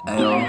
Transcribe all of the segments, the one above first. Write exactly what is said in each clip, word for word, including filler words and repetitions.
Ayo,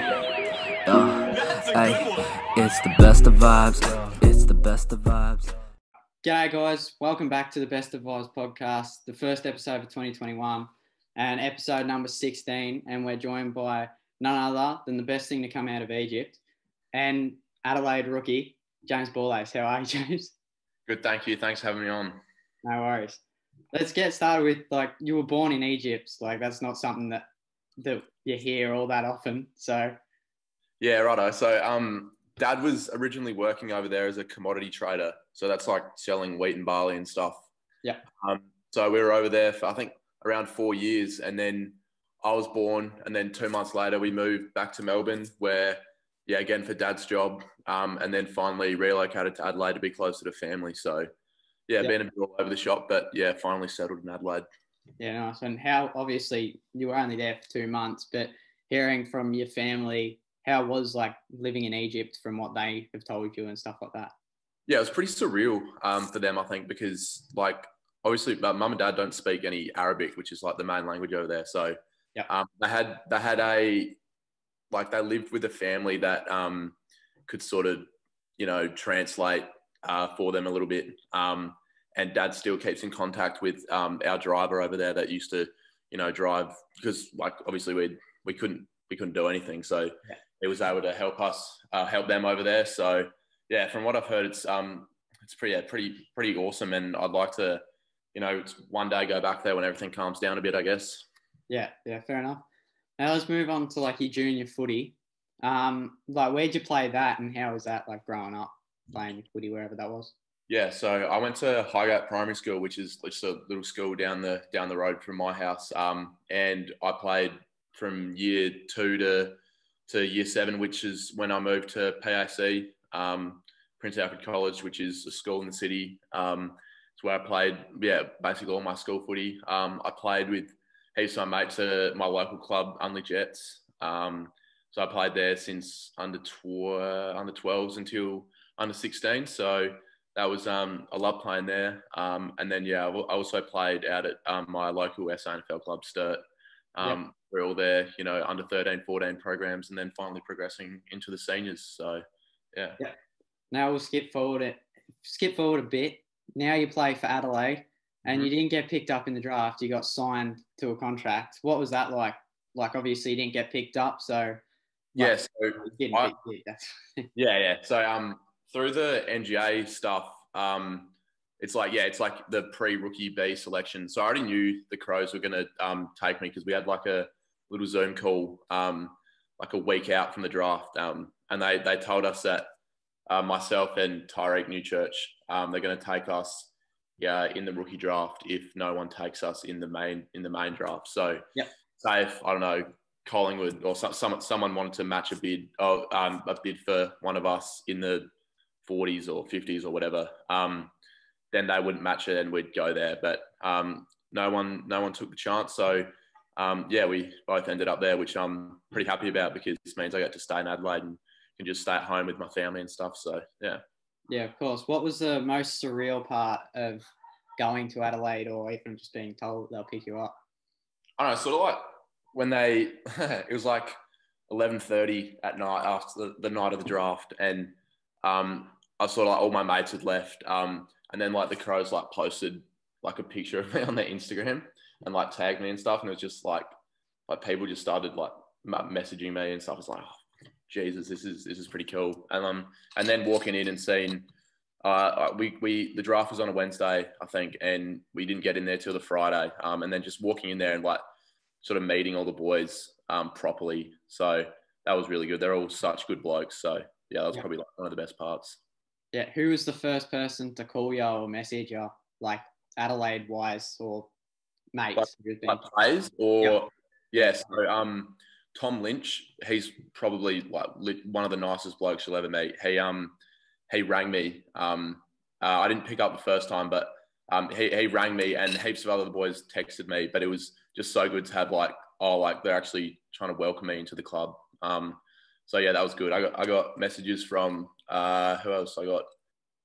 yo, hey, it's the best of vibes. It's the best of vibes. G'day guys, welcome back to the Best of Vibes podcast, the first episode of twenty twenty-one and episode number sixteen, and we're joined by none other than the best thing to come out of Egypt and Adelaide rookie, James Borlase. How are you, James? Good, thank you. Thanks for having me on. No worries. Let's get started with, like, you were born in Egypt. Like, that's not something that, that you hear all that often, so... Yeah, righto. So um, Dad was originally working over there as a commodity trader. So that's like selling wheat and barley and stuff. Yeah. Um, so we were over there for, I think, around four years. And then I was born. And then two months later, we moved back to Melbourne where, yeah, again, for Dad's job. Um, and then finally relocated to Adelaide to be closer to family. So, yeah, Yeah. been a bit all over the shop. But, yeah, finally settled in Adelaide. Yeah, nice. And how, obviously, you were only there for two months, but hearing from your family, how was, like, living in Egypt from what they have told you and stuff like that? Yeah, it was pretty surreal um, for them, I think, because, like, obviously, uh, mum and dad don't speak any Arabic, which is, like, the main language over there. So Yeah. um, they had they had a, like, they lived with a family that um, could sort of, you know, translate uh, for them a little bit. Um, and Dad still keeps in contact with um, our driver over there that used to, you know, drive because, like, obviously we we couldn't we couldn't do anything, so Yeah. he was able to help us uh, help them over there. So yeah, from what I've heard, it's um it's pretty yeah, pretty pretty awesome, and I'd like to, you know, one day go back there when everything calms down a bit, I guess. Yeah, yeah, fair enough. Now let's move on to, like, your junior footy. Um, like, where'd you play that, and how was that, like, growing up playing your footy wherever that was? Yeah, so I went to Highgate Primary School, which is just a little school down the down the road from my house. Um, and I played from year two to to year seven, which is when I moved to P A C, um, Prince Alfred College, which is a school in the city. Um, it's where I played, yeah, basically all my school footy. Um, I played with heaps of my mates at my local club, Unley Jets. Um, so I played there since under tw- under twelves until under sixteen. So that was, um, I love playing there. Um, and then, yeah, I also played out at um, my local S A N F L club, Sturt. Um, Yep. We're all there, you know, under thirteen, fourteen programs, and then finally progressing into the seniors. So, yeah. Yeah. Now we'll skip forward it, skip forward a bit. Now you play for Adelaide, and Mhm. you didn't get picked up in the draft. You got signed to a contract. What was that like? Like, obviously, you didn't get picked up, so Yeah, like, so you didn't I- pick you. That's Yeah, yeah. So um, through the N G A stuff, um, it's like yeah, it's like the pre-rookie B selection. So I already knew the Crows were going to um, take me because we had like a little Zoom call um, like a week out from the draft, um, and they they told us that uh, myself and Tyreek Newchurch, um, they're going to take us yeah in the rookie draft if no one takes us in the main in the main draft. So Yep. say if I don't know. Collingwood or some, some, someone wanted to match a bid, oh, um, a bid for one of us in the forties or fifties or whatever, um, then they wouldn't match it and we'd go there. But um, no one, no one took the chance. So um, yeah, we both ended up there, which I'm pretty happy about because this means I get to stay in Adelaide and can just stay at home with my family and stuff. So yeah. Yeah, of course. What was the most surreal part of going to Adelaide, or even just being told they'll pick you up? I don't know, sort of like when they, it was like eleven thirty at night after the, the night of the draft. And um, I sort of like all my mates had left. Um, and then like the Crows like posted like a picture of me on their Instagram and like tagged me and stuff. And it was just like, like people just started like messaging me and stuff. It's like, oh, Jesus, this is, this is pretty cool. And um, and then walking in and seeing, uh, we, we, the draft was on a Wednesday, I think, and we didn't get in there till the Friday. Um, and then just walking in there and like, sort of meeting all the boys um, properly. So that was really good. They're all such good blokes. So yeah, that was Yeah. probably like one of the best parts. Yeah, who was the first person to call you or message you, like Adelaide wise or mates? who've been- Like players or Yep. yeah. So um, Tom Lynch, he's probably like lit- one of the nicest blokes you'll ever meet. He um he rang me. Um, uh, I didn't pick up the first time, but um, he he rang me and heaps of other boys texted me. But it was just so good to have like oh like they're actually trying to welcome me into the club. Um, so yeah, that was good. I got I got messages from uh, who else? I got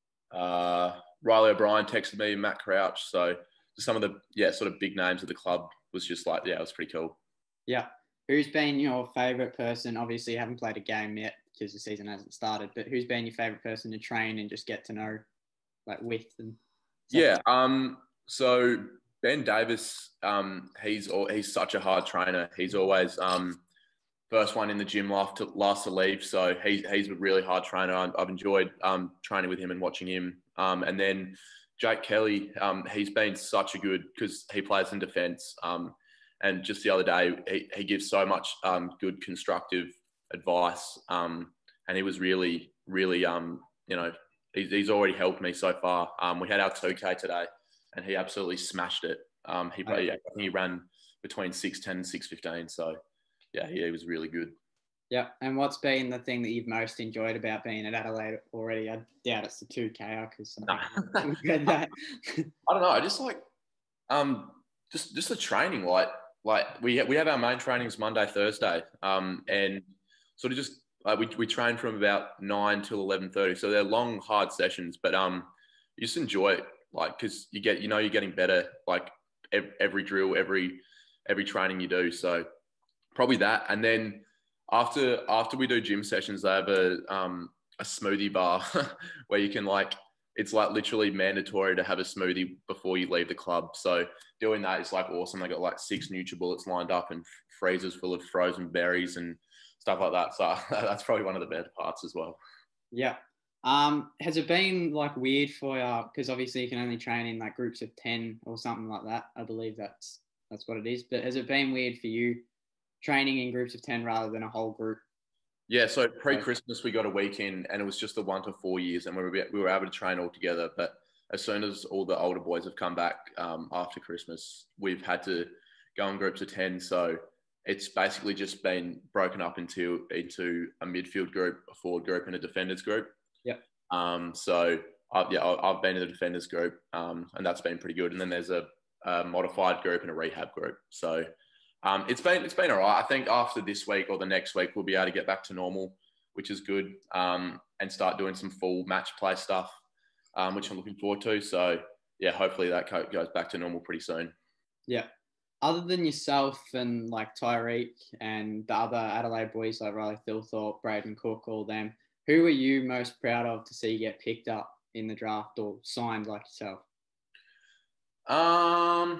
uh, Riley O'Brien texted me, Matt Crouch. So some of the yeah sort of big names of the club was just like yeah, it was pretty cool. Yeah. who's been your favourite person? Obviously, you haven't played a game yet because the season hasn't started, but who's been your favourite person to train and just get to know, like, with and stuff? Yeah. Um. So Ben Davis, um, he's al- he's such a hard trainer. He's always um first one in the gym, last to last to leave. So he's he's a really hard trainer. I- I've enjoyed um training with him and watching him. Um, and then Jake Kelly, um, he's been such a good because he plays in defence. Um, and just the other day, he, he gives so much um good constructive advice. Um, and he was really really um you know he's he's already helped me so far. Um, we had our two K today, and he absolutely smashed it. Um, he Okay. yeah, I think he ran between six ten and six fifteen. So yeah, he was really good. Yeah. And what's been the thing that you've most enjoyed about being at Adelaide already? I doubt it's the two K because No. I read that. I don't know. I just like um just just the training. Like like we we have our main trainings Monday, Thursday, um, and sort of just like we we train from about nine till eleven thirty. So they're long, hard sessions, but um, you just enjoy it, like because you get you know you're getting better like every, every drill, every every training you do. So probably that, and then after after we do gym sessions, they have a um a smoothie bar where you can like it's like literally mandatory to have a smoothie before you leave the club. So doing that is like awesome. They got like six NutriBullets lined up and freezers full of frozen berries and stuff like that. So that's probably one of the better parts as well. Yeah. Um, has it been like weird for you? Because obviously you can only train in like groups of ten or something like that. I believe that's that's what it is. But has it been weird for you training in groups of ten rather than a whole group? Yeah, so pre-Christmas we got a weekend and it was just the one to four years and we were we were able to train all together. But as soon as all the older boys have come back um, after Christmas, we've had to go in groups of ten. So it's basically just been broken up into into a midfield group, a forward group, and a defenders group. Yeah. Um. So I've, yeah, I've been in the defenders group, um, and that's been pretty good. And then there's a, a modified group and a rehab group. So. Um, it's been it's been all right. I think after this week or the next week, we'll be able to get back to normal, which is good, um, and start doing some full match play stuff, um, which I'm looking forward to. So, yeah, hopefully that goes back to normal pretty soon. Yeah. Other than yourself and like Tyreek and the other Adelaide boys like Riley Thilthorpe, Braden Cook, all them, who are you most proud of to see get picked up in the draft or signed like yourself? Um...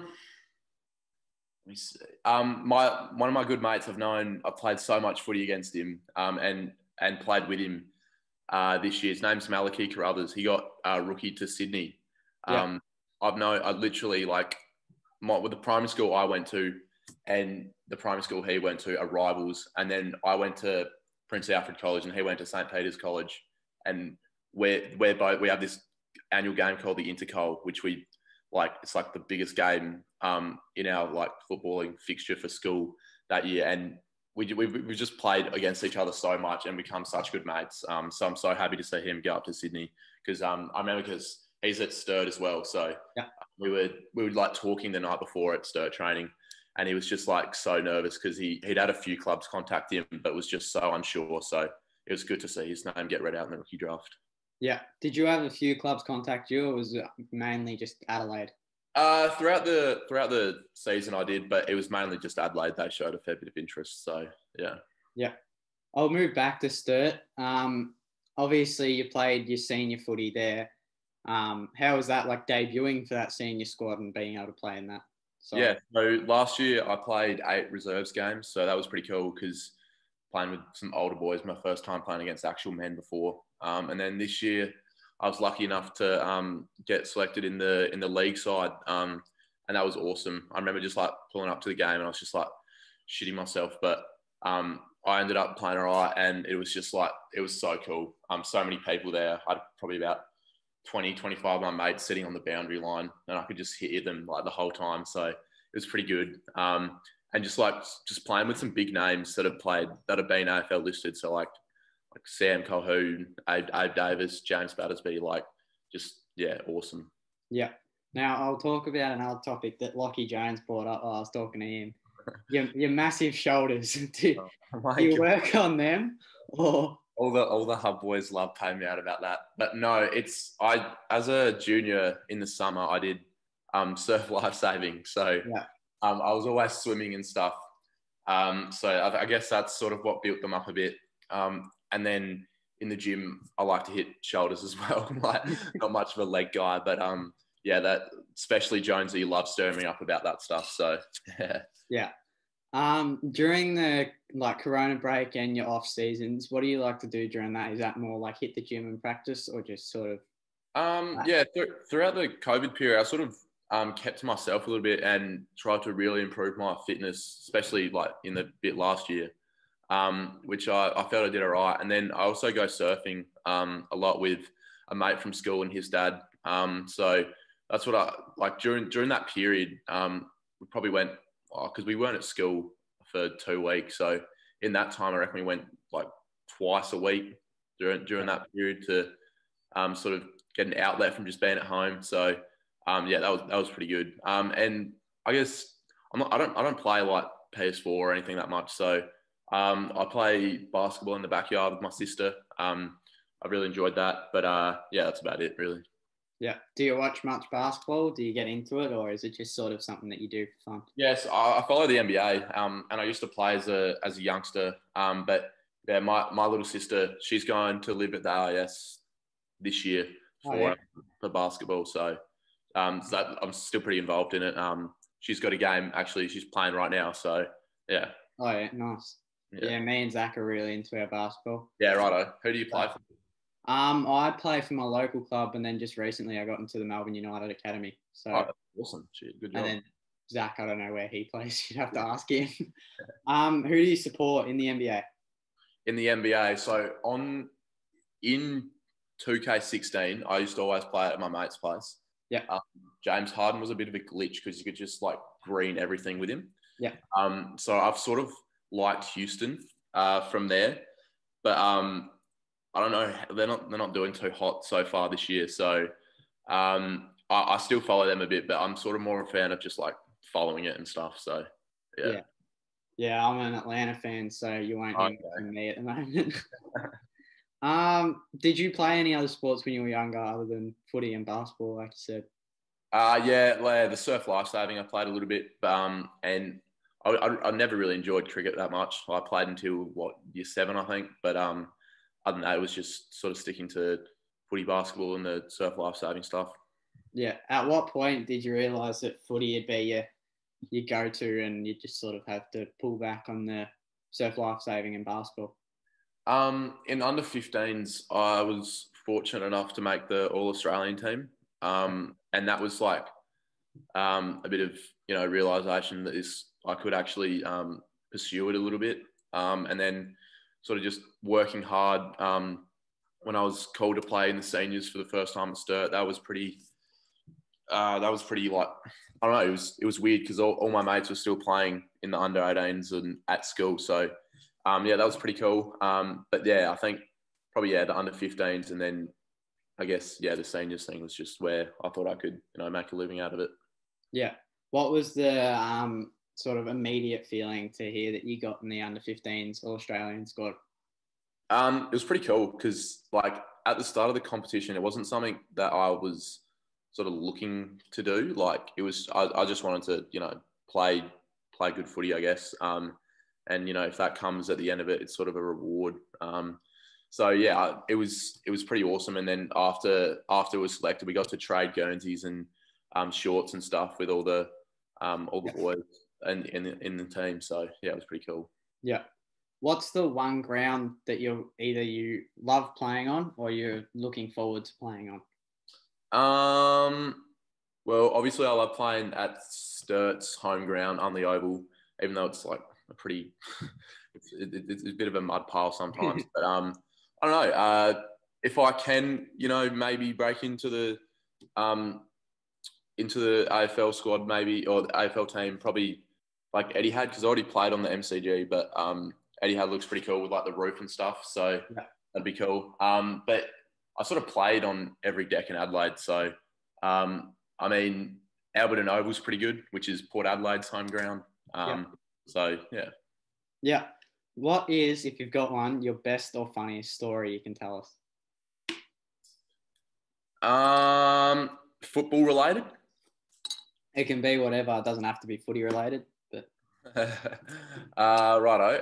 Let me see. Um, my one of my good mates I've known. I've played so much footy against him, um, and and played with him uh, this year. His name's Malachy Carruthers. He got uh, rookie to Sydney. Um, yeah. I've known. I literally like my, with the primary school I went to, and the primary school he went to are rivals. And then I went to Prince Alfred College, and he went to Saint Peter's College. And we're we're both we have this annual game called the Intercol, which we like. It's like the biggest game um, in our like footballing fixture for school that year. And we, we, we just played against each other so much and become such good mates. Um, so I'm so happy to see him go up to Sydney because um, I remember because he's at Sturt as well. So yeah. we were, we were like talking the night before at Sturt training and he was just like so nervous because he, he'd had a few clubs contact him, but was just so unsure. So it was good to see his name get read out in the rookie draft. Yeah. Did you have a few clubs contact you or was it mainly just Adelaide? Uh, throughout the throughout the season, I did, but it was mainly just Adelaide. They showed a fair bit of interest, so yeah. Yeah, I'll move back to Sturt. Um, obviously, you played your senior footy there. Um, how was that like debuting for that senior squad and being able to play in that? So, yeah, so last year I played eight reserves games, so that was pretty cool because playing with some older boys, my first time playing against actual men before. Um, and then this year, I was lucky enough to um, get selected in the in the league side, um, and that was awesome. I remember just like pulling up to the game, and I was just like shitting myself. But um, I ended up playing all right, and it was just like it was so cool. Um, so many people there. I had probably about twenty, twenty-five of my mates sitting on the boundary line, and I could just hear them like the whole time. So it was pretty good. Um, and just like just playing with some big names that have played that have been A F L listed. So like. Like Sam Colhoun, Abe, Abe Davis, James Battersby, like just, yeah, awesome. Yeah. Now, I'll talk about another topic that Lockie Jones brought up while I was talking to him. Your, your massive shoulders. Do, oh do you work on them? Or all the all the hub boys love paying me out about that. But no, it's, I as a junior in the summer, I did um, surf life saving. So yeah. um, I was always swimming and stuff. Um, so I, I guess that's sort of what built them up a bit. Um, and then in the gym, I like to hit shoulders as well. Like not much of a leg guy, but um, yeah, that especially Jonesy loves stirring me up about that stuff. So yeah. Yeah. Um, during the like Corona break and your off seasons, what do you like to do during that? Is that more like hit the gym and practice, or just sort of? Um, yeah, th- throughout the COVID period, I sort of um, kept to myself a little bit and tried to really improve my fitness, especially like in the bit last year, um, which I, I felt I did all right. And then I also go surfing um, a lot with a mate from school and his dad. Um, so that's what I like during during that period. Um, we probably went because we weren't at school for two weeks. So in that time, I reckon we went like twice a week during during that period to um, sort of get an outlet from just being at home. So um, yeah, that was that was pretty good. Um, and I guess I'm not, I don't I don't play like P S four or anything that much. So um, I play basketball in the backyard with my sister. Um, I really enjoyed that. But uh, yeah, that's about it really. Yeah. Do you watch much basketball? Do you get into it, or is it just sort of something that you do for fun? Yes, I, I follow the N B A, um, and I used to play as a as a youngster. Um, but yeah, my, my little sister, she's going to live at the R A S this year for Oh, yeah. for basketball. So, um, so that, I'm still pretty involved in it. Um, she's got a game actually. She's playing right now. So yeah. Oh yeah, nice. Yeah. yeah, me and Zach are really into our basketball. Yeah, righto. Who do you play for? Um, I play for my local club, and then just recently I got into the Melbourne United Academy. So oh, awesome, shit, good job. And then Zach, I don't know where he plays. You'd have to ask him. um, who do you support in the N B A? In the N B A, so on in two K sixteen, I used to always play at my mate's place. Yeah. Um, James Harden was a bit of a glitch because you could just like green everything with him. Yeah. Um, so I've sort of liked Houston uh, from there, but um. I don't know. They're not. They're not doing too hot so far this year. So um, I, I still follow them a bit, but I'm sort of more a fan of just like following it and stuff. So yeah. Yeah, yeah I'm an Atlanta fan, so you won't hear Okay. from me at the moment. um, did you play any other sports when you were younger other than footy and basketball, like you said? Uh, yeah, like the surf lifesaving I played a little bit, um, and I, I, I never really enjoyed cricket that much. I played until what year seven, I think, but um. Other than that, it was just sort of sticking to footy, basketball, and the surf lifesaving stuff. Yeah. At what point did you realise that footy would be your, your go-to and you just sort of have to pull back on the surf lifesaving and basketball? Um, in under fifteens, I was fortunate enough to make the All-Australian team. Um, and that was like um, a bit of, you know, realisation that this, I could actually um, pursue it a little bit. Um, and then sort of just working hard. Um, when I was called to play in the seniors for the first time at Sturt, that was pretty, uh, that was pretty like, I don't know, it was, it was weird because all, all my mates were still playing in the under eighteens and at school. So um, yeah, that was pretty cool. Um, but yeah, I think probably, yeah, the under fifteens and then I guess, yeah, the seniors thing was just where I thought I could, you know, make a living out of it. Yeah. What was the, um, sort of immediate feeling to hear that you got in the under fifteens All-Australian squad? Um, it was pretty cool because, like, at the start of the competition, it wasn't something that I was sort of looking to do. Like, it was, I, I just wanted to, you know, play play good footy, I guess. Um, and you know, if that comes at the end of it, it's sort of a reward. Um, so yeah, it was it was pretty awesome. And then after after it was selected, we got to trade Guernseys and um, shorts and stuff with all the um, all the boys and in the, in the team. So yeah, it was pretty cool. Yeah. What's the one ground that you either you love playing on or you're looking forward to playing on? Um, well, obviously I love playing at Sturt's home ground on the Oval, even though it's like a pretty, it's, it, it's a bit of a mud pile sometimes. But um, I don't know. Uh, if I can, you know, maybe break into the um into the A F L squad, maybe, or the A F L team, probably like Eddie had, because I already played on the M C G, but um, Eddie had looks pretty cool with like the roof and stuff. So yeah, that'd be cool. Um, but I sort of played on every deck in Adelaide. So, um, I mean, Alberton Oval's pretty good, which is Port Adelaide's home ground. Um, yeah. So, yeah. Yeah. What is, if you've got one, your best or funniest story you can tell us? Um, football related? It can be whatever. It doesn't have to be footy related. But uh, righto.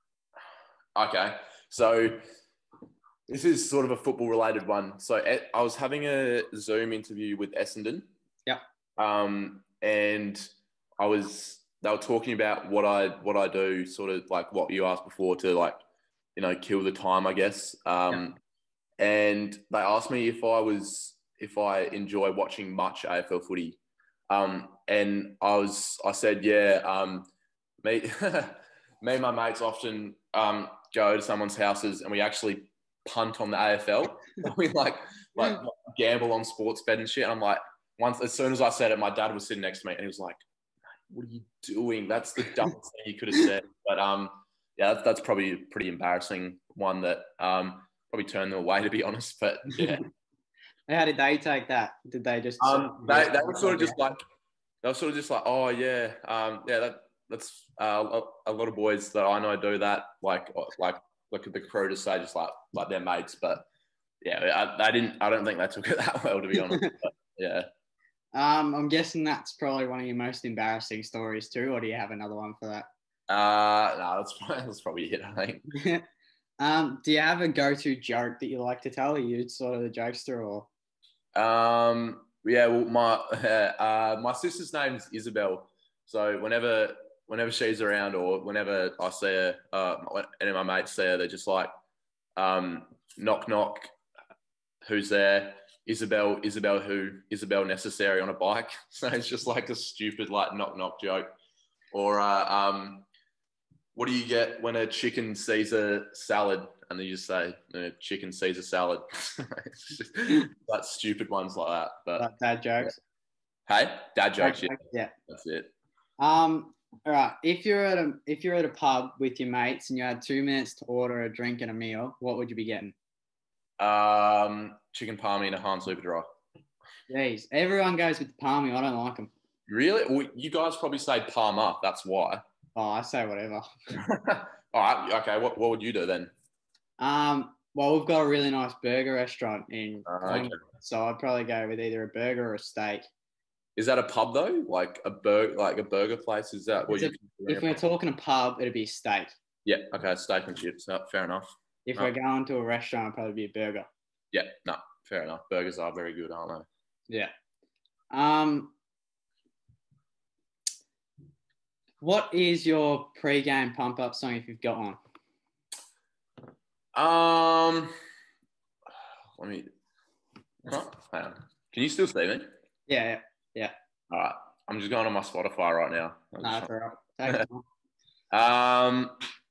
Okay, so this is sort of a football-related one. So I was having a Zoom interview with Essendon. Yeah. Um, and I was they were talking about what I what I do, sort of like what you asked before to like, you know, kill the time, I guess. Um, yeah. And they asked me if I was if I enjoy watching much A F L footy. Um, and I was I said yeah. Um, me me and my mates often um, go to someone's houses and we actually punt on the A F L. We like like gamble on sports bet and shit. And I'm like, once as soon as I said it, my dad was sitting next to me and he was like, "What are you doing? That's the dumbest thing you could have said." But um, yeah, that's, that's probably a pretty embarrassing one that um probably turned them away, to be honest. But yeah. How did they take that? Did they just um they they were sort of just like they were sort of just like, "Oh yeah, um yeah that that's uh, a, a lot of boys that I know do that." Like like look at the crew to say just like like their mates, but yeah, I, I didn't. I don't think they took it that well, to be honest. But, yeah. Um, I'm guessing that's probably one of your most embarrassing stories too, or do you have another one for that? Uh, no, that's that's probably it, I think. um, do you have a go-to joke that you like to tell? Are you sort of the jokester, or? Um, yeah, well, my uh, my sister's name's Isabel, so whenever whenever she's around or whenever I see her, uh, any of my mates see her, they're just like, um, knock knock, who's there? Isabel, Isabel who? Isabel necessary on a bike. So it's just like a stupid like knock knock joke. Or uh, um, what do you get when a chicken sees a salad? And then you just say, a chicken sees a salad. It's just like stupid ones like that. But like dad jokes. Yeah. Hey, dad jokes. Dad yeah. jokes, yeah, that's it. Um, all right. If you're at a if you're at a pub with your mates and you had two minutes to order a drink and a meal, what would you be getting? Um, chicken palmy and a Hahn Super Dry. Jeez, everyone goes with the palmy. I don't like them. Really? Well, you guys probably say Palmer. That's why. Oh, I say whatever. All right. Okay. What What would you do then? Um. Well, we've got a really nice burger restaurant in, Uh, okay. so I'd probably go with either a burger or a steak. Is that a pub though? Like a burger, like a burger place? Is that what a, you? If we're talking a pub, it'd be a steak. Yeah. Okay. Steak and chips. No, fair enough. If no. we're going to a restaurant, it'd probably be a burger. Yeah. No. Fair enough. Burgers are very good, aren't they? Yeah. Um. What is your pre-game pump-up song if you've got one? Um, let me. Huh? Hang on. Can you still see me? Yeah, yeah, yeah. All right. I'm just going on my Spotify right now. No, that's all right. um,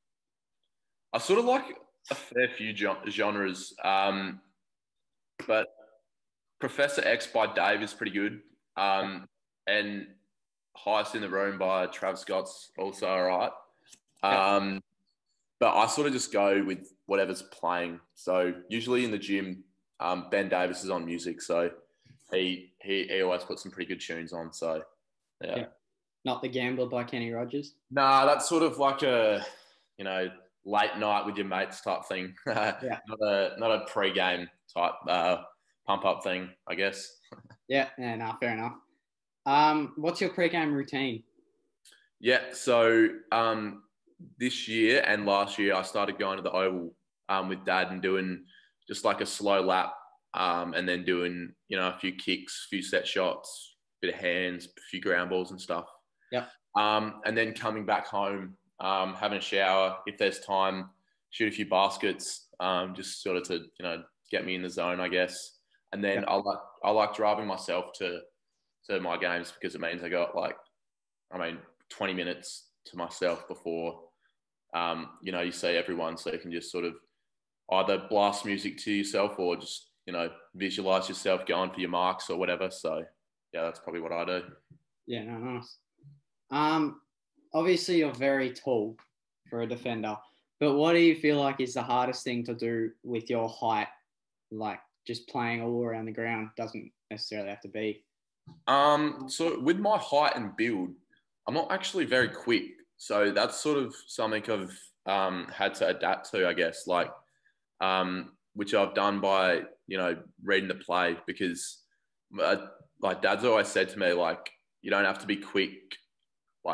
I sort of like a fair few genres, um, but Professor X by Dave is pretty good, um, and Highest in the Room by Travis Scott's also all right. Um, but I sort of just go with whatever's playing. So usually in the gym, um, Ben Davis is on music, so he, he he always puts some pretty good tunes on. So yeah. yeah. Not The Gambler by Kenny Rogers? Nah, that's sort of like a, you know, late night with your mates type thing. yeah. Not a not a pre-game type uh, pump up thing, I guess. yeah, yeah, no, fair enough. Um, what's your pre-game routine? Yeah, so um, this year and last year, I started going to the Oval um, with Dad and doing just like a slow lap, um, and then doing, you know, a few kicks, a few set shots, a bit of hands, a few ground balls and stuff. Yeah. Um, and then coming back home, um, having a shower, if there's time, shoot a few baskets, um, just sort of to, you know, get me in the zone, I guess. And then yeah. I like I like driving myself to to my games because it means I got like, I mean, twenty minutes to myself before, um, you know, you see everyone, so you can just sort of either blast music to yourself or just, you know, visualize yourself going for your marks or whatever. So yeah, that's probably what I do. Yeah, no, nice. Um, obviously you're very tall for a defender, but what do you feel like is the hardest thing to do with your height? Like just playing all around the ground doesn't necessarily have to be. Um, so with my height and build, I'm not actually very quick. So that's sort of something I've um, had to adapt to, I guess, like, um, which I've done by, you know, reading the play because uh, like Dad's always said to me, like, you don't have to be quick, like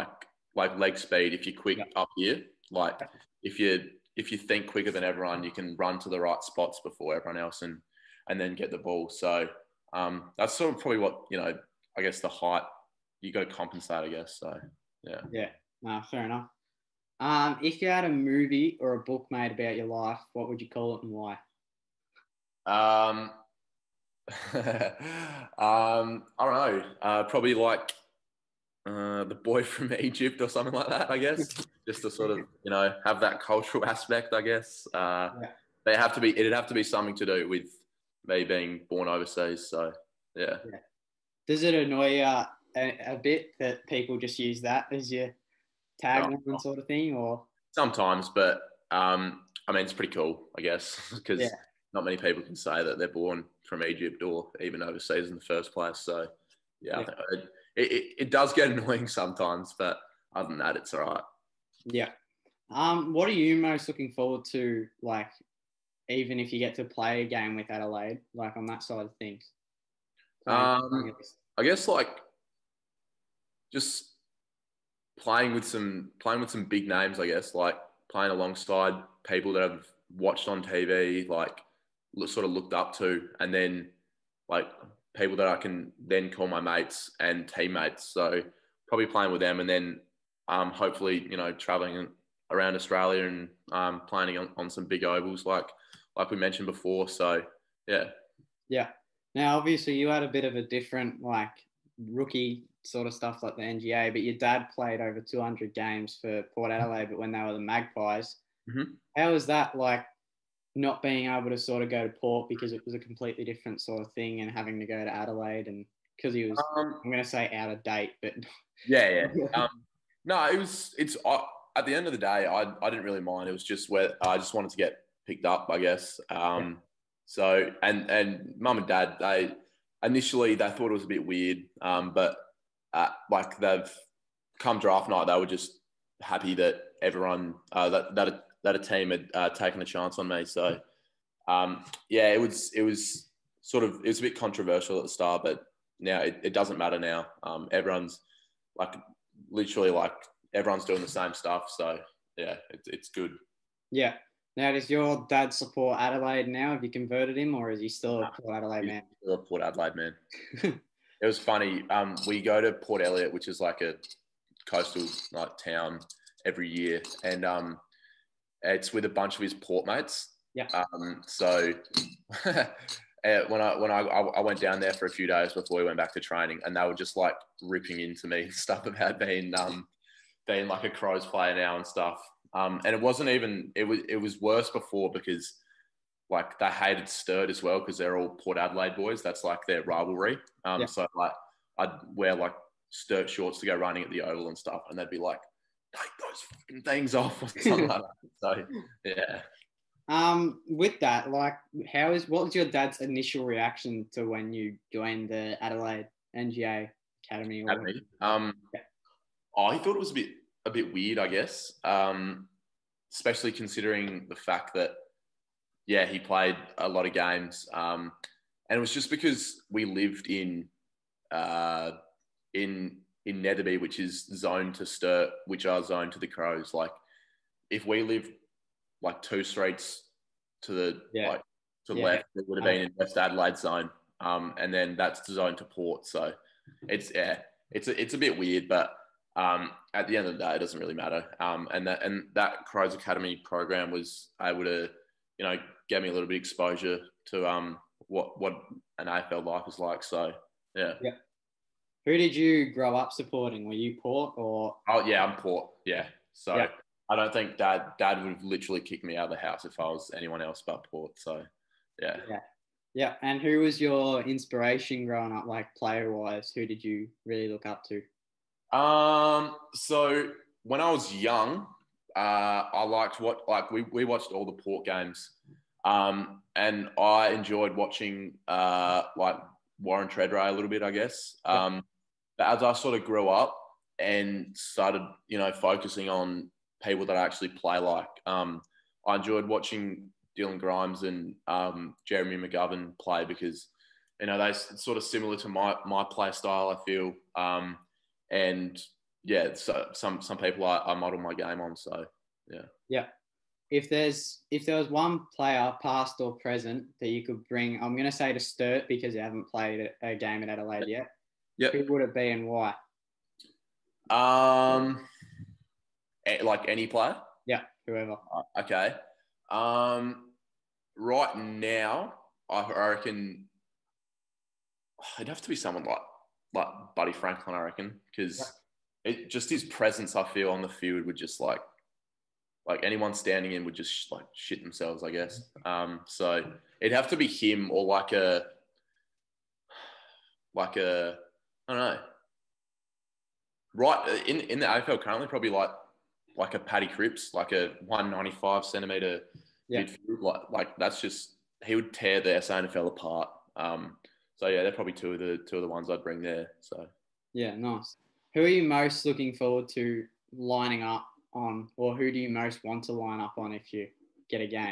like leg speed. If you're quick Yeah. up here, like if you if you think quicker than everyone, you can run to the right spots before everyone else and and then get the ball. So um, that's sort of probably what, you know, I guess the height, you got to compensate, I guess. So, yeah. Yeah, no, fair enough. Um, if you had a movie or a book made about your life, what would you call it and why? Um, um, I don't know. Uh, probably like uh, The Boy from Egypt or something like that, I guess. Just to sort of, you know, have that cultural aspect, I guess. Uh, Yeah. they have to be. It'd have to be something to do with me being born overseas. So, yeah. Yeah. Does it annoy you a, a bit that people just use that as your tagline No, sort of thing, or? sometimes, but um, I mean, it's pretty cool, I guess, because Yeah. not many people can say that they're born from Egypt or even overseas in the first place. So, yeah, Yeah. it, it, it does get annoying sometimes, but other than that, it's all right. Yeah. Um, what are you most looking forward to, like, even if you get to play a game with Adelaide, like on that side of things? Um, I guess like just playing with some playing with some big names. I guess like playing alongside people that I've watched on T V, like sort of looked up to, and then like people that I can then call my mates and teammates. So probably playing with them, and then um, hopefully you know traveling around Australia and um, playing on, on some big ovals like like we mentioned before. So yeah. Yeah. Now, obviously, you had a bit of a different, like, rookie sort of stuff like the N G A, but your dad played over two hundred games for Port Adelaide, but when they were the Magpies. Mm-hmm. How was that, like, not being able to sort of go to Port because it was a completely different sort of thing and having to go to Adelaide and because he was, Um, I'm going to say out of date, but yeah, yeah. Um, no, it was, it's, I, at the end of the day, I, I didn't really mind. It was just where I just wanted to get picked up, I guess. Um, Yeah. So, and, and mum and dad, they, initially they thought it was a bit weird, um, but uh, like they've come draft night, they were just happy that everyone, uh, that, that, a, that a team had uh, taken a chance on me. So, um, yeah, it was, it was sort of, it was a bit controversial at the start, but now it, it doesn't matter now. Um, everyone's like, literally like everyone's doing the same stuff. So yeah, it's, it's good. Yeah. Now, does your dad support Adelaide now? Have you converted him or is he still a Port Adelaide He's man? still a Port Adelaide man. It was funny. Um, we go to Port Elliot, which is like a coastal like town every year. And um, it's with a bunch of his Port mates. Yeah. Um, so when I when I, I went down there for a few days before we went back to training, and they were just like ripping into me and stuff about being um being like a Crows player now and stuff. Um, and it wasn't even it was it was worse before because like they hated Sturt as well because they're all Port Adelaide boys. That's like their rivalry. Um, Yeah. so like I'd wear like Sturt shorts to go running at the Oval and stuff, and they'd be like, "Take those fucking things off," or something like that. So yeah. Um, with that, like, how is what was your dad's initial reaction to when you joined the Adelaide N G A Academy? Or Academy. Um, yeah. oh, he thought it was a bit a bit weird, I guess. Um, especially considering the fact that yeah, he played a lot of games, um, and it was just because we lived in uh, in in Netherby, which is zoned to Sturt, which are zoned to the Crows. Like, if we lived like two streets to the Yeah. like to the Yeah. left, it would have been in West Adelaide zone, um, and then that's zoned to Port. So it's yeah, it's a, it's a bit weird, but um, at the end of the day, it doesn't really matter. Um, and that and that Crows Academy program was able to, you know, get me a little bit of exposure to um what what an A F L life is like. So yeah. Yeah. Who did you grow up supporting? Were you Port or? Oh yeah, I'm Port. Yeah. So Yeah. I don't think dad dad would have literally kicked me out of the house if I was anyone else but Port. So yeah. Yeah. Yeah. And who was your inspiration growing up, like player wise? Who did you really look up to? Um. So when I was young, uh, I liked what like we we watched all the Port games, um, and I enjoyed watching uh like Warren Treadray a little bit, I guess. Um, but as I sort of grew up and started, you know, focusing on people that I actually play like, um, I enjoyed watching Dylan Grimes and um, Jeremy McGovern play because, you know, they sort of similar to my my play style, I feel. Um, and yeah, so some some people I, I model my game on. So yeah. Yeah. If there's if there was one player, past or present, that you could bring, I'm going to say to Sturt because you haven't played a game at Adelaide yet. Yep. Who would it be and why? Um, like any player. Yeah, whoever. Okay. Um, right now, I reckon it'd have to be someone like like Buddy Franklin. I reckon because yeah. it just his presence, I feel, on the field would just like like anyone standing in would just like shit themselves, I guess. Um, so it'd have to be him or like a like a I don't know. Right in in the A F L currently, probably like like a Paddy Cripps, like a one ninety-five centimeter yeah. midfield. Like like that's just he would tear the S A N F L apart. Um, so yeah, they're probably two of the two of the ones I'd bring there. So yeah, nice. Who are you most looking forward to lining up on, or who do you most want to line up on if you get a game?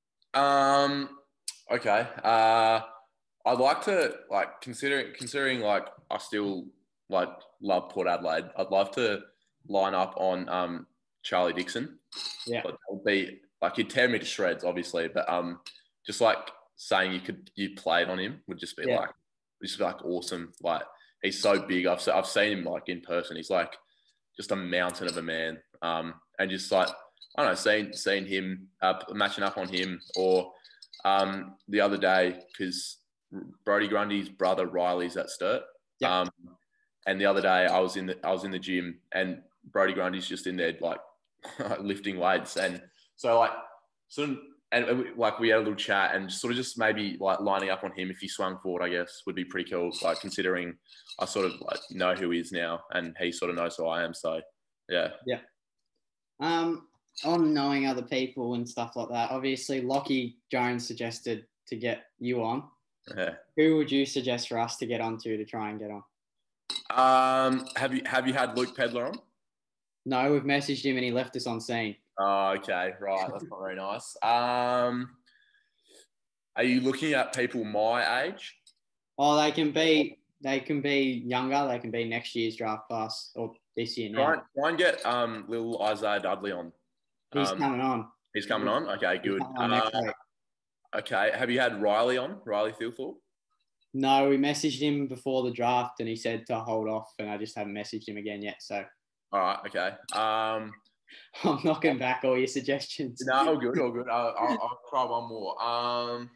Um. Okay. Uh, I'd like to like considering considering like I still like love Port Adelaide. I'd love to line up on um Charlie Dixon. Yeah. But that would be like he'd tear me to shreds, obviously. But um, just like saying you could you played on him would just be yeah. like would just be like awesome. Like he's so big. I've I've seen him like in person. He's like just a mountain of a man. Um, and just like I don't know, seeing seeing him uh, matching up on him or um the other day because Brodie Grundy's brother Riley's at Sturt. Yeah. Um, and the other day I was in the I was in the gym and Brodie Grundy's just in there like lifting weights and so like sort of and, and we, like we had a little chat and sort of just maybe like lining up on him if he swung forward, I guess would be pretty cool. Like considering I sort of like know who he is now and he sort of knows who I am. So yeah. Yeah. Um, on knowing other people and stuff like that, obviously Lockie Jones suggested to get you on. Yeah. Who would you suggest for us to get onto to try and get on? Um, have you have you had Luke Pedler on? No, we've messaged him and he left us on scene. Oh, okay, right. That's not very nice. Um, are you looking at people my age? Oh, they can be they can be younger. They can be next year's draft class or this year now. Try and, try and get um little Isaiah Dudley on. He's um, coming on. He's coming on. Okay, good. On next uh, week. Okay, have you had Riley on? Riley Thilthorpe? No, we messaged him before the draft and he said to hold off, and I just haven't messaged him again yet. So. All right. Okay. Um, I'm knocking back all your suggestions. No, all good, all good. I'll, I'll, I'll try one more. Um,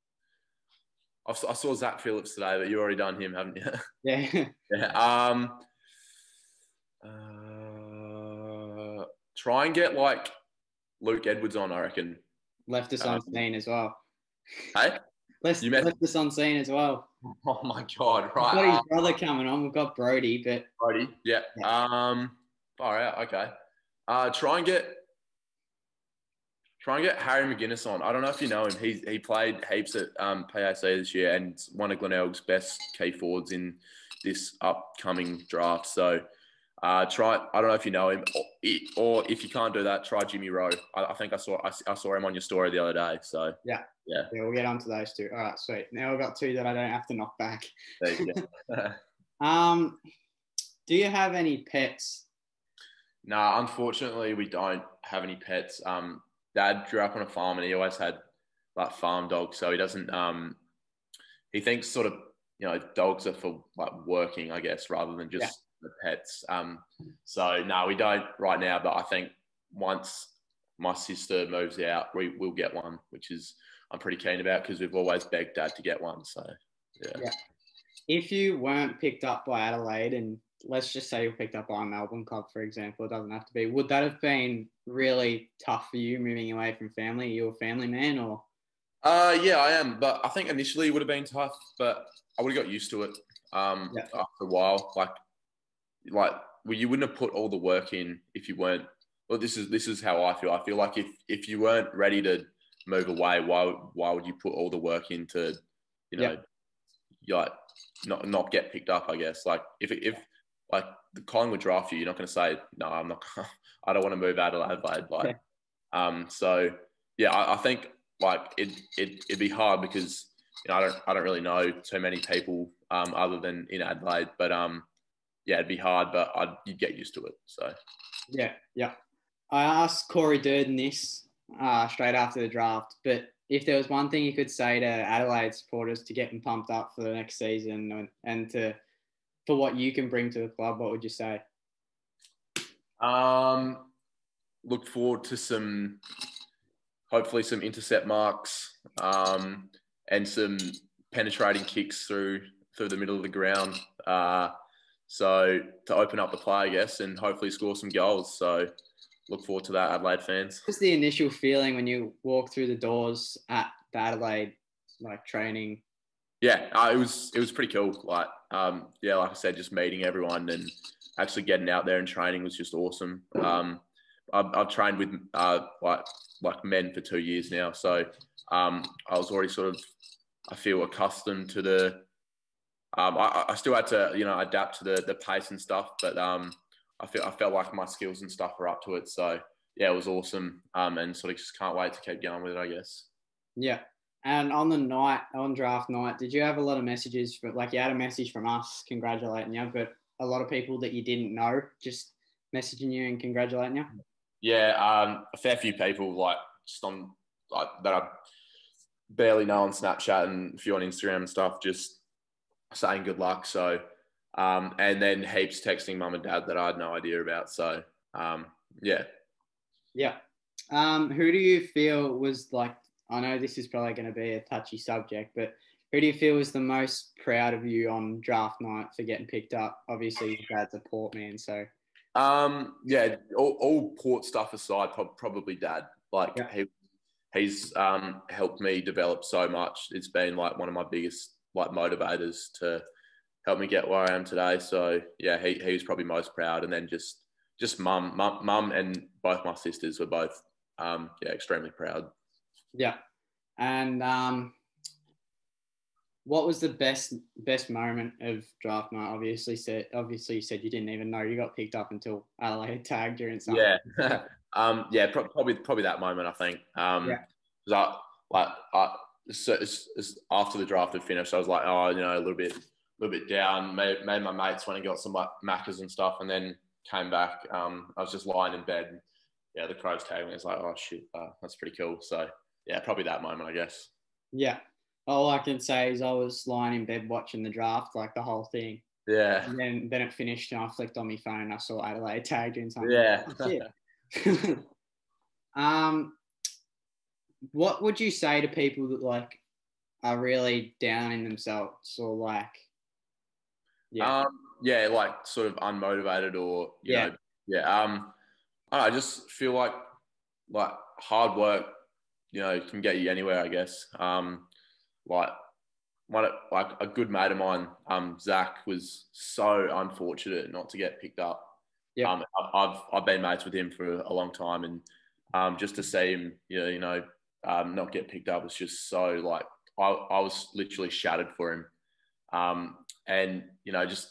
I saw, I saw Zach Phillips today, but you already done him, haven't you? Yeah. yeah. Um, uh, try and get like Luke Edwards on, I reckon. Left us on um, scene as well. Hey? Left, you met- left us on scene as well. Oh my God, right. We've got his um, brother coming on. We've got Brodie, but. Brodie, yeah. yeah. Um, all right, okay. Uh, try and get try and get Harry McGuinness on. I don't know if you know him. He he played heaps at um, P A C this year and one of Glenelg's best key forwards in this upcoming draft. So uh, try. I don't know if you know him, or, or if you can't do that, try Jimmy Rowe. I, I think I saw I, I saw him on your story the other day. So yeah, yeah, yeah. We'll get onto those two. All right, sweet. Now we've got two that I don't have to knock back. There you go. um, do you have any pets? No, nah, unfortunately, we don't have any pets. Um, Dad grew up on a farm and he always had like farm dogs, so he doesn't. Um, he thinks sort of you know dogs are for like working, I guess, rather than just yeah. the pets. Um, so no, we don't right now. But I think once my sister moves out, we will get one, which is I'm pretty keen about because we've always begged Dad to get one. So yeah. yeah. If you weren't picked up by Adelaide and let's just say you're picked up by a Melbourne club, for example, it doesn't have to be. Would that have been really tough for you moving away from family? Are you a family man or? Uh, yeah, I am. But I think initially it would have been tough, but I would have got used to it um, yeah. after a while. Like, like well, you wouldn't have put all the work in if you weren't. Well, this is this is how I feel. I feel like if, if you weren't ready to move away, why why would you put all the work into, you know, yeah. like not not get picked up? I guess like if if like the Collingwood draft you, you're not going to say, no, I'm not, I don't want to move out of Adelaide. Like, yeah. um, so yeah, I, I think like it, it, it'd be hard because, you know, I don't, I don't really know too many people, um, other than in Adelaide, but, um, yeah, it'd be hard, but I'd you'd get used to it. So Yeah, yeah. I asked Corey Durden this uh, straight after the draft, but if there was one thing you could say to Adelaide supporters to get them pumped up for the next season and, and to for what you can bring to the club, what would you say? um, look forward to some, hopefully some intercept marks um, and some penetrating kicks through through the middle of the ground. Uh, so to open up the play, I guess, and hopefully score some goals. So look forward to that, Adelaide fans. What was the initial feeling when you walked through the doors at the Adelaide like training? Yeah, uh, it was it was pretty cool. Like, um, yeah, like I said, just meeting everyone and actually getting out there and training was just awesome. Um, I've, I've trained with uh, like like men for two years now, so um, I was already sort of, I feel, accustomed to the. Um, I, I still had to, you know, adapt to the the pace and stuff, but um, I feel I felt like my skills and stuff were up to it. So yeah, it was awesome, um, and sort of just can't wait to keep going with it, I guess. Yeah. And on the night, on draft night, did you have a lot of messages? For, like you had a message from us congratulating you, but a lot of people that you didn't know just messaging you and congratulating you? Yeah, um, a fair few people like just on like that I barely know on Snapchat and a few on Instagram and stuff, just saying good luck. So, um, and then heaps texting mum and dad that I had no idea about. So, um, yeah. Yeah. Um, who do you feel was like, I know this is probably going to be a touchy subject, but who do you feel was the most proud of you on draft night for getting picked up? Obviously, your dad's a Port man, so. Um, yeah, all, all Port stuff aside, probably dad. Like Yeah. he, he's um, helped me develop so much. It's been like one of my biggest like motivators to help me get where I am today. So yeah, he he was probably most proud, and then just just mum, mum, mum, and both my sisters were both um, yeah extremely proud. Yeah. And um, what was the best best moment of draft night? Obviously, said obviously you said you didn't even know you got picked up until Adelaide tagged you and something. Yeah, um, yeah, pro- probably probably that moment I think. Um, Yeah. I, like I, so it's, it's after the draft had finished, I was like, oh, you know, a little bit, a little bit down. Made, made my mates went and got some like Maccas and stuff, and then came back. Um, I was just lying in bed. And, yeah, the Crows tagged me. It's like, oh shit, uh, that's pretty cool. So yeah, probably that moment, I guess. Yeah. All I can say is I was lying in bed watching the draft, like the whole thing. Yeah. And then, then it finished and I flicked on my phone and I saw Adelaide tagged you and something. Yeah. Oh, shit. um, what would you say to people that like are really down in themselves or like, yeah, um, yeah, like sort of unmotivated or you yeah, know, yeah. Um, I don't know, I just feel like like hard work, you know, can get you anywhere, I guess. Um, like one like a good mate of mine, um, Zach, was so unfortunate not to get picked up. yeah, Um, I've I've been mates with him for a long time, and um, just to see him, you know, you know, um, not get picked up was just so like I I was literally shattered for him. Um, and you know, just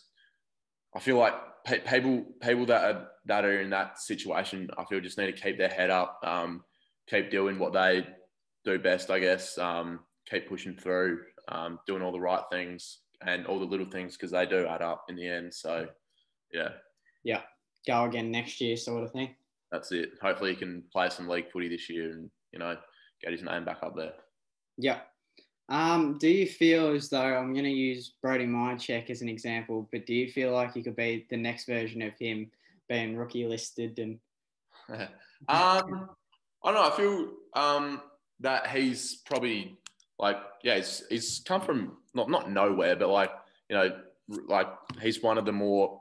I feel like pe- people people that are that are in that situation, I feel just need to keep their head up, um, keep doing what they do best, I guess. Um, keep pushing through, um, doing all the right things and all the little things because they do add up in the end. So, yeah, yeah, go again next year, sort of thing. that's it. Hopefully, he can play some league footy this year and you know get his name back up there. Yeah. Um, do you feel as though I'm going to use Brody Mindcheck as an example, but do you feel like you could be the next version of him being rookie listed and? um, I don't know. I feel um, that he's probably like, yeah, he's, he's come from not not nowhere, but like you know, like he's one of the more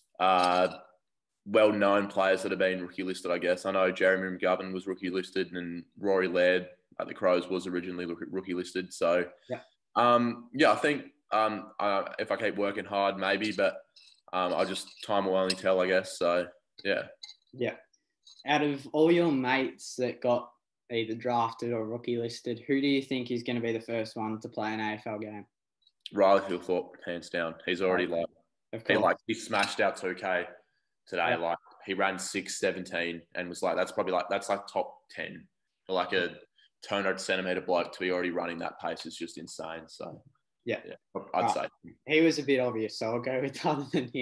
uh, well-known players that have been rookie listed. I guess I know Jeremy McGovern was rookie listed, and Rory Laird at the Crows was originally rookie listed. So, yeah, um, yeah, I think um, uh, if I keep working hard, maybe, but um, I just time will only tell, I guess. So, yeah. Yeah. Out of all your mates that got either drafted or rookie listed, who do you think is going to be the first one to play an A F L game? Riley Hillthorpe, hands down. He's already like, he like he smashed out two K today. Yeah. Like he ran six seventeen and was like, that's probably like that's like top ten for like a two hundred centimeter bloke to be already running that pace is just insane. So yeah, yeah, I'd uh, say he was a bit obvious, so I'll go with other than him.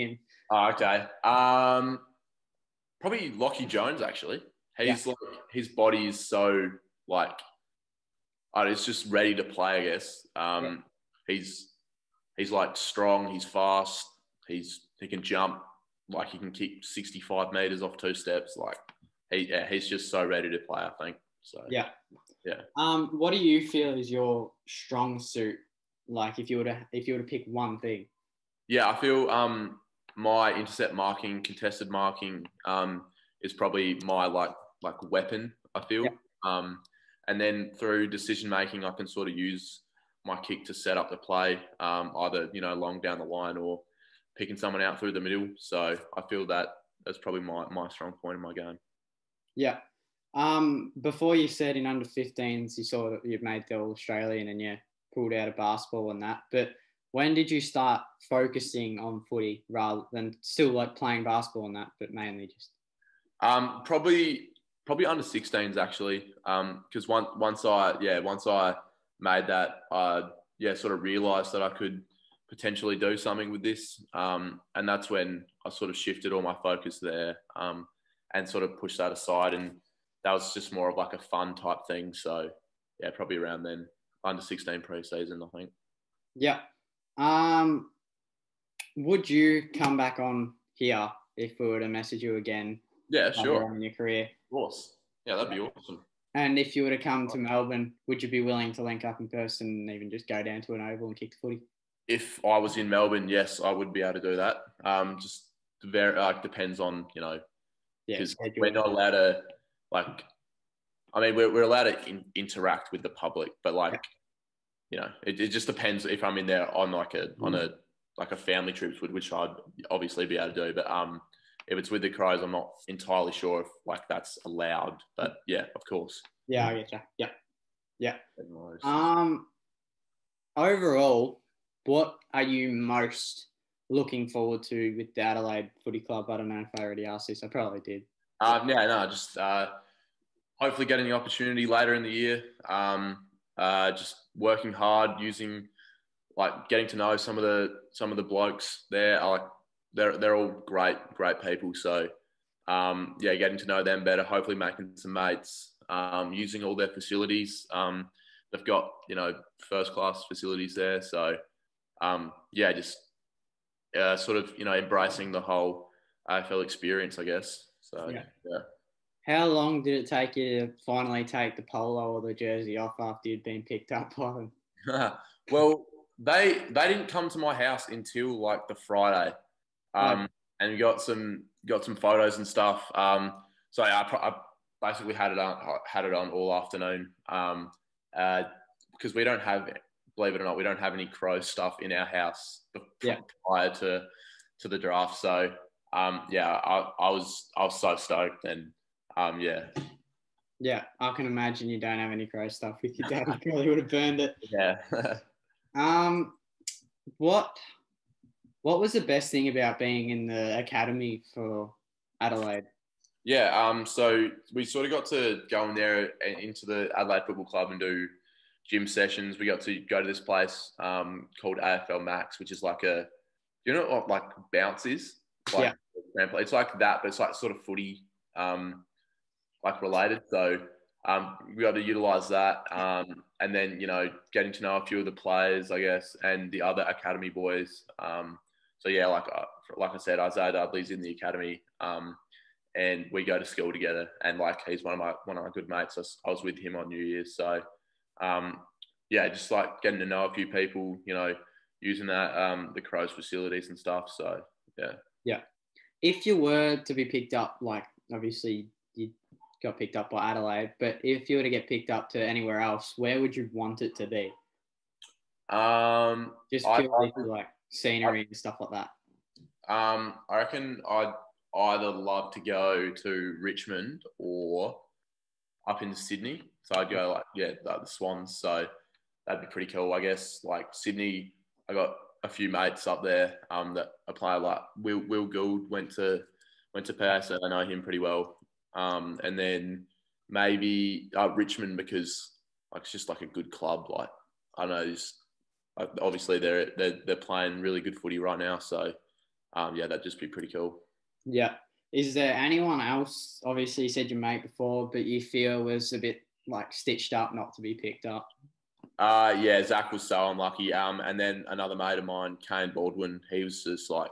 Oh, okay. Um, probably Lockie Jones actually. He's Yeah. like his body is so like, uh, it's just ready to play. I guess. Um, he's he's like strong. He's fast. He's he can jump. Like he can kick sixty-five meters off two steps. Like he yeah, he's just so ready to play. I think so. Yeah. Yeah. Um, what do you feel is your strong suit? Like if you were to if you were to pick one thing. Yeah, I feel um my intercept marking, contested marking, um, is probably my like like weapon, I feel. Yeah. Um, and then through decision making, I can sort of use my kick to set up the play, um, either you know long down the line or picking someone out through the middle. So I feel that that's probably my my strong point in my game. Yeah. Um, before you said in under fifteens, you saw that you'd made the All Australian and you pulled out of basketball and that. But when did you start focusing on footy rather than still like playing basketball and that, but mainly just? Um, probably probably under sixteens actually. Um, because once once I yeah once I made that, I yeah sort of realised that I could potentially do something with this. Um, and that's when I sort of shifted all my focus there. Um, and sort of pushed that aside, and that was just more of like a fun type thing. So yeah, probably around then, under sixteen pre-season, I think. Yeah. Um, would you come back on here if we were to message you again? Yeah, later sure. on in your career. Of course. Yeah, that'd be awesome. And if you were to come to Melbourne, would you be willing to link up in person and even just go down to an oval and kick the footy? If I was in Melbourne, yes, I would be able to do that. Um, just very like depends on you know, because Yeah, we're not allowed to like. I mean, we're we're allowed to in, interact with the public, but like, yeah. you know, it, it just depends if I'm in there on like a mm. on a like a family trip, which I'd obviously be able to do. But um, if it's with the Crows, I'm not entirely sure if like that's allowed. But yeah, of course. Yeah, I get you. Yeah, yeah. Um, overall, what are you most looking forward to with the Adelaide Footy Club? I don't know if I already asked this. I probably did. Um, yeah, no, just uh, hopefully getting the opportunity later in the year. Um, uh, just working hard, using like getting to know some of the some of the blokes there. I like they're they're all great great people. So um, yeah, getting to know them better. Hopefully making some mates. Um, using all their facilities. Um, they've got you know first class facilities there. So um, yeah, just uh, sort of you know embracing the whole A F L experience, I guess. So yeah. yeah. How long did it take you to finally take the polo or the jersey off after you'd been picked up by them? Well, they they didn't come to my house until like the Friday, um, oh. and we got some got some photos and stuff. Um, so I, I basically had it on had it on all afternoon um, uh, because we don't have, believe it or not, we don't have any Crow stuff in our house yeah. prior to to the draft. So um, yeah, I, I was I was so stoked and. Um, yeah. Yeah, I can imagine you don't have any Crow stuff with your dad. You probably would have burned it. Yeah. um, what what was the best thing about being in the academy for Adelaide? Yeah, um, so we sort of got to go in there into the Adelaide Football Club and do gym sessions. We got to go to this place um, called A F L Max, which is like a, you know what like bounce is? Like, yeah. It's like that, but it's like sort of footy. Um, like related. So um, we got to utilize that. Um, and then, you know, getting to know a few of the players, I guess, and the other academy boys. Um, so yeah, like, uh, like I said, Isaiah Dudley's in the academy um, and we go to school together and like, he's one of my, one of my good mates. So I was with him on New Year's. So um, yeah, just like getting to know a few people, you know, using that, um, the Crows facilities and stuff. So yeah. Yeah. If you were to be picked up, like obviously you got picked up by Adelaide, but if you were to get picked up to anywhere else, where would you want it to be? Um, Just purely I, I, for like scenery I, and stuff like that. Um, I reckon I'd either love to go to Richmond or up in Sydney. So I'd go like, yeah, like the Swans. So that'd be pretty cool, I guess. Like Sydney, I got a few mates up there um, that I play like Will Will Gould went to went to Perth, so I know him pretty well. Um, and then maybe uh, Richmond because like it's just like a good club. Like I don't know, just, like, obviously they're, they're they're playing really good footy right now. So um, yeah, that'd just be pretty cool. Yeah. Is there anyone else? Obviously, you said your mate before, but you feel was a bit like stitched up not to be picked up. Uh, yeah, Zach was so unlucky. Um, and then another mate of mine, Kane Baldwin, he was just like,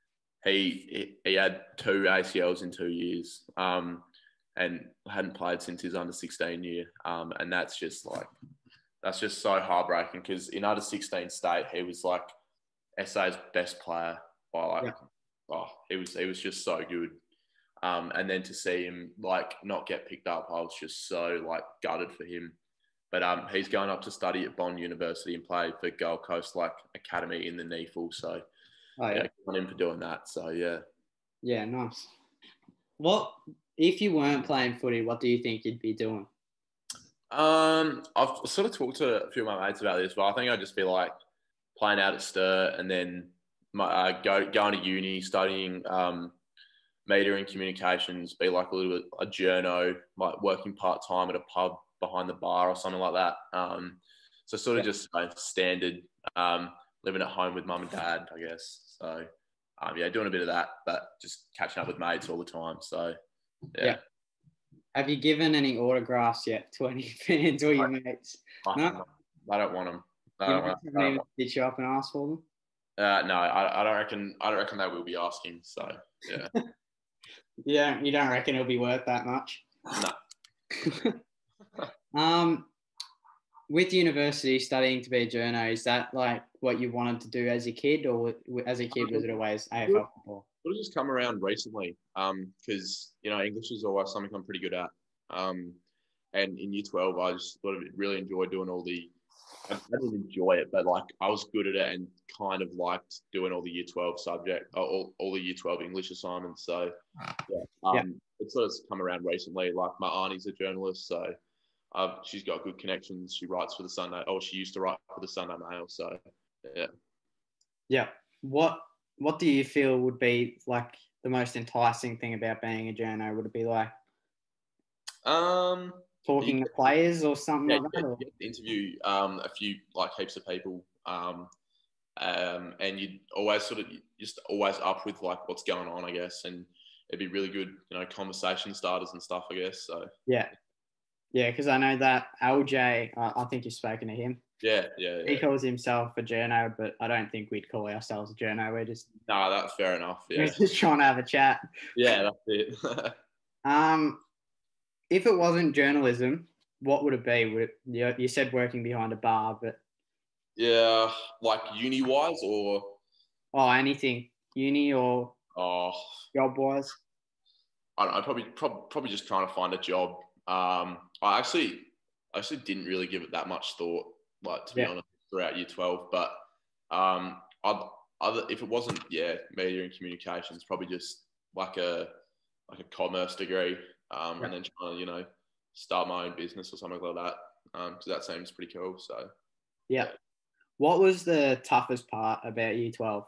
he he had two A C Ls in two years, um, and hadn't played since his under sixteen year. Um, and that's just like, that's just so heartbreaking because in under sixteen state, he was like S A's best player by like, yeah. oh, he was he was just so good. Um, and then to see him like not get picked up, I was just so like gutted for him. But um, he's going up to study at Bond University and play for Gold Coast like Academy in the N E F L. So oh, yeah, yeah on him for doing that. So yeah, yeah, nice. What if you weren't playing footy? What do you think you'd be doing? Um, I've sort of talked to a few of my mates about this, but I think I'd just be like playing out at Sturt and then my, uh, go going to uni, studying um, media and communications, be like a little bit a journo, like working part time at a pub behind the bar or something like that. Um, so sort of yeah. just uh, standard um, living at home with mum and dad, I guess. So um, yeah, doing a bit of that, but just catching up with mates all the time. So yeah. yeah. Have you given any autographs yet to any fans or your mates? I, no, I don't want them. I don't, want, I don't even stitch you up and ask for them. Uh, no, I, I don't reckon. I don't reckon they will be asking. So yeah. yeah, you don't reckon it'll be worth that much? No. um, with university studying to be a journo, is that like what you wanted to do as a kid, or as a kid was it always A F L football? It'll just come around recently, um, because you know English is always something I'm pretty good at. Um, and in year twelve, I just sort of really enjoyed doing all the. I didn't enjoy it, but like I was good at it and kind of liked doing all the year twelve subject, all, all the year twelve English assignments. So yeah, um, yeah. it's sort of come around recently. Like my auntie's a journalist, so uh, she's got good connections. She writes for the Sunday. Oh, she used to write for the Sunday Mail. So yeah, yeah. What What do you feel would be like the most enticing thing about being a journo? Would it be like um? talking you, to players or something yeah, like that? Or? Interview um, a few, like heaps of people, um, um, and you'd always sort of just always up with like what's going on, I guess, and it'd be really good, you know, conversation starters and stuff, I guess. So yeah, yeah, because I know that L J, I, I think you've spoken to him. Yeah, yeah, yeah. He calls himself a journo, but I don't think we'd call ourselves a journo. We're just no, that's fair enough. Yeah, we're just trying to have a chat. Yeah, that's it. um. If it wasn't journalism, what would it be? Would it, you, you said working behind a bar, but yeah, like uni wise or oh, anything uni or oh job wise. I don't know. Probably, probably, probably just trying to find a job. Um, I actually, I actually didn't really give it that much thought, like to be yeah. honest, throughout year twelve. But um, I'd, other if it wasn't, yeah, media and communications, probably just like a like a commerce degree. Um, yeah. And then trying to, you know, start my own business or something like that. Um, so that seems pretty cool. So, yeah. yeah. What was the toughest part about year twelve?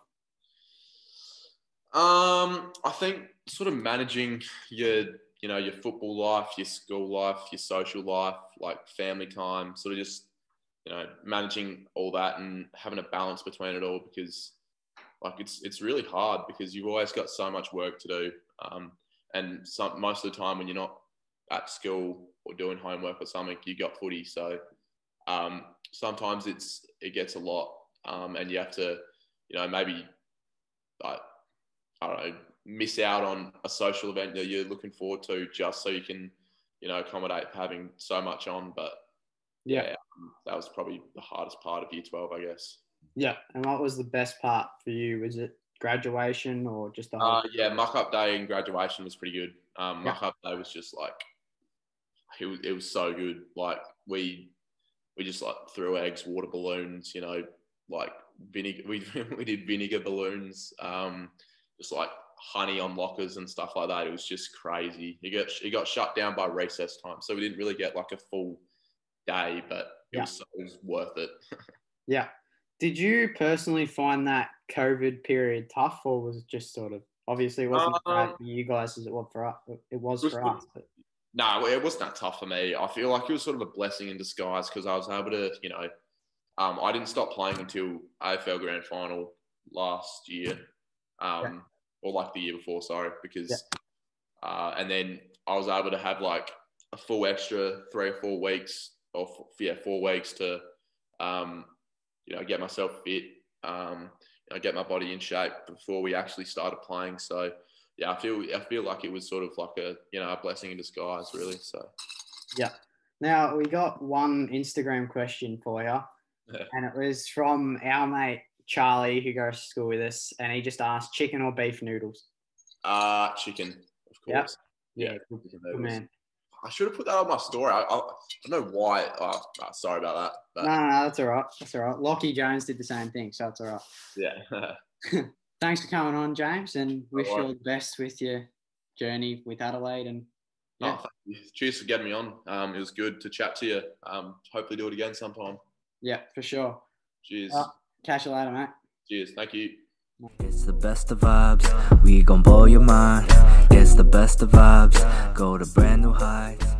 Um, I think sort of managing your, you know, your football life, your school life, your social life, like family time, sort of just, you know, managing all that and having a balance between it all because, like, it's it's really hard because you've always got so much work to do. Um, And some, most of the time when you're not at school or doing homework or something, you got footy. So um, sometimes it's it gets a lot, um, and you have to, you know, maybe like I don't know, miss out on a social event that you're looking forward to just so you can, you know, accommodate having so much on. But yeah, yeah um, that was probably the hardest part of year twelve, I guess. Yeah, and what was the best part for you? Was it graduation or just the whole uh, yeah muck up day and graduation was pretty good. um yeah. Muck up day was just like it was, it was so good. Like we we just like threw eggs, water balloons, you know, like vinegar we, we did vinegar balloons, um just like honey on lockers and stuff like that. It was just crazy. It got it got shut down by recess time, so we didn't really get like a full day, but it, yeah. was, it was worth it. Yeah. Did you personally find that COVID period tough, or was it just sort of obviously it wasn't um, bad for you guys as it was for us? It was, it was for good. us. But... No, it wasn't that tough for me. I feel like it was sort of a blessing in disguise because I was able to, you know, um, I didn't stop playing until A F L Grand Final last year, um, Yeah. or like the year before, sorry, because, Yeah. uh, and then I was able to have like a full extra three or four weeks, or f- yeah, four weeks to, um, you know, get myself fit, um, you know, get my body in shape before we actually started playing. So yeah, I feel I feel like it was sort of like a you know a blessing in disguise, really. So Yeah. Now we got one Instagram question for you, yeah. and it was from our mate Charlie, who goes to school with us, and he just asked chicken or beef noodles. uh, chicken, of Yep. course. Yeah, Yeah, good, chicken good noodles. man. I should have put that on my story. I, I, I don't know why. Oh, oh, sorry about that. But No, no, no, that's all right. That's all right. Lockie Jones did the same thing, so it's all right. yeah. Thanks for coming on, James, and wish All you right. all the best with your journey with Adelaide. And yeah, Oh, thank you. Cheers for getting me on. Um, it was good to chat to you. Um, hopefully do it again sometime. yeah, for sure. Cheers. Uh, catch you later, mate. Cheers. Thank you. It's the best of vibes, we gon' blow your mind. It's the best of vibes, go to brand new heights.